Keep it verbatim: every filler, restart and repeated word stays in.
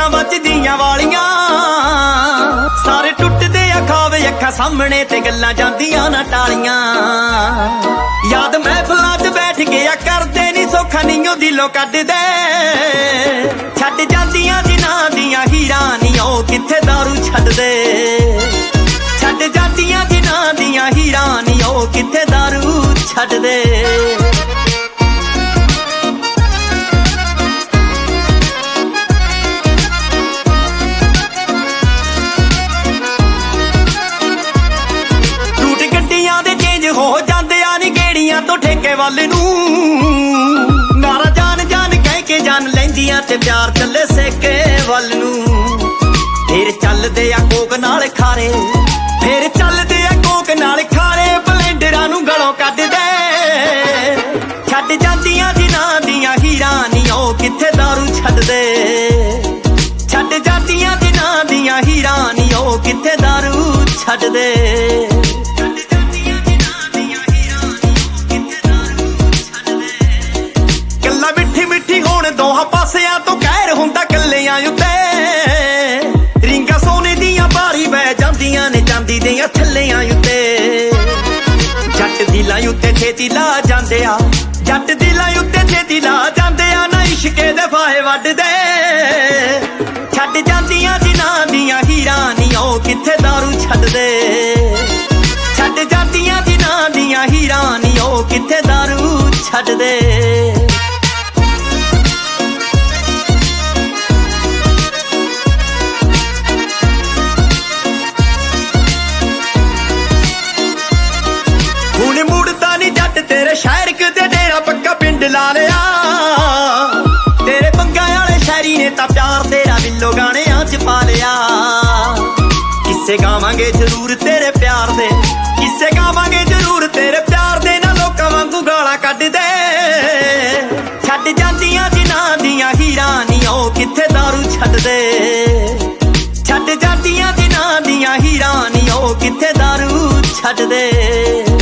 ਸੱਟਾਂ ਵੱਜਦੀਆਂ ਵਾਲੀਆਂ ਸਾਰੇ ਟੁੱਟਦੇ ਆ ਖਾਵੇ ਅੱਖਾਂ ਸਾਹਮਣੇ ਤੇ ਗੱਲਾਂ ਜਾਂਦੀਆਂ ਨਾ ਟਾਲੀਆਂ ਯਾਦ ਮਹਿਫਲਾਂ 'ਚ ਬੈਠ ਗਿਆ ਕਰਦੇ ਨੀ ਸੌਖਾ ਨੀ ਉਹ ਦਿਲੋਂ ਕੱਢਦੇ ਛੱਡ ਜਾਂਦੀਆਂ ਜਿਨ੍ਹਾਂ ਦੀਆਂ ਹੀਰਾਂ ਨੀ ਉਹ ਕਿੱਥੇ ਦਾਰੂ ਛੱਡਦੇ ਛੱਡ ਜਾਂਦੀਆਂ ਜਿਨ੍ਹਾਂ ਦੀਆਂ ਹੀਰਾਂ ਨੀ ਉਹ ਕਿੱਥੇ ਦਾਰੂ ਛੱਡਦੇ ਹੋ ਜਾਂਦੇ ਆ ਨੀ ਗੇੜੀਆਂ ਤੋਂ ਠੇਕੇ ਵੱਲ ਨੂੰ ਨਾਰਾ ਜਾਨ ਜਾਨ ਕਹਿ ਕੇ ਜਾਨ ਲੈਂਦੀਆਂ ਤੇ ਪਿਆਰ ਚੱਲੇ ਸੇਕੇ ਵੱਲ ਨੂੰ ਫੇਰ ਚੱਲਦੇ ਆ ਕੋਕ ਨਾਲ ਖਾਰੇ ਫੇਰ ਚੱਲਦੇ ਆ ਕੋਕ ਨਾਲ ਖਾਰੇ ਬਲੈਂਡਰਾਂ ਨੂੰ ਗਲੋਂ ਕੱਢਦੇ ਛੱਡ ਜਾਂਦੀਆਂ ਜਿਨ੍ਹਾਂ ਦੀਆਂ ਹੀਰਾਂ ਨੀ ਉਹ ਕਿੱਥੇ ਦਾਰੂ ਛੱਡਦੇ ਛੱਡ ਜਾਂਦੀਆਂ ਜਿਨ੍ਹਾਂ ਦੀਆਂ ਹੀਰਾਂ ਨੀ ਉਹ ਕਿੱਥੇ ਦਾਰੂ ਛੱਡਦੇ ਦੋਹਾਂ ਪਾਸਿਆਂ ਤੋਂ ਕਹਿਰ ਹੁੰਦਾ ਕੱਲਿਆਂ ਉੱਤੇ ਰਿੰਗਾਂ ਸੋਨੇ ਦੀਆਂ ਭਾਰੀ ਬਹਿ ਜਾਂਦੀਆਂ ਨੇ ਚਾਂਦੀ ਦੀਆਂ ਥੱਲਿਆਂ ਉੱਤੇ ਜੱਟ ਦਿਲਾਂ ਉੱਤੇ ਛੇਤੀ ਲਾ ਜਾਂਦੇ ਆ ਜੱਟ ਦਿਲਾਂ ਉੱਤੇ ਛੇਤੀ ਲਾ ਜਾਂਦੇ ਆ ਨਾ ਇਸ਼ਕੇ ਦੇ ਫਾਹੇ ਵੱਢਦੇ ਛੱਡ ਜਾਂਦੀਆਂ ਜਿਨ੍ਹਾਂ ਦੀਆਂ ਹੀਰਾਂ ਨੀ ਉਹ ਕਿੱਥੇ ਦਾਰੂ ਛੱਡਦੇ ਛੱਡ ਜਾਂਦੀਆਂ ਜਿਨ੍ਹਾਂ ਦੀਆਂ ਹੀਰਾਂ ਨੀ ਉਹ ਕਿੱਥੇ ਦਾਰੂ ਛੱਡਦੇ ਤੇਰੇ ਸ਼ਹਿਰ ਕਿਤੇ ਡੇਰਾ ਪੱਕਾ ਪਿੰਡ ਲਾ ਲਿਆ ਤੇਰੇ ਬੰਗਾਂ ਵਾਲੇ ਸ਼ਹਿਰੀ ਨੇ ਤਾਂ ਪਿਆਰ ਤੇਰਾ ਬਿੱਲੋ ਗਾਣਿਆਂ 'ਚ ਪਾ ਲਿਆ ਕਿੱਸੇ ਗਾਵਾਂਗੇ ਜ਼ਰੂਰ ਤੇਰੇ ਪਿਆਰ ਦੇ ਕਿੱਸੇ ਗਾਵਾਂਗੇ ਜ਼ਰੂਰ ਤੇਰੇ ਪਿਆਰ ਦੇ ਨਾ ਲੋਕਾਂ ਵਾਂਗੂ ਗਾਲਾਂ ਕੱਢਦੇ ਛੱਡ ਜਾਂਦੀਆਂ ਜਿਨ੍ਹਾਂ ਦੀਆਂ ਹੀਰਾਂ ਨੀ ਉਹ ਕਿੱਥੇ ਦਾਰੂ ਛੱਡਦੇ ਛੱਡ ਜਾਂਦੀਆਂ ਜਿਨ੍ਹਾਂ ਦੀਆਂ ਹੀਰਾਂ ਨੀ ਉਹ ਕਿੱਥੇ ਦਾਰੂ ਛੱਡਦੇ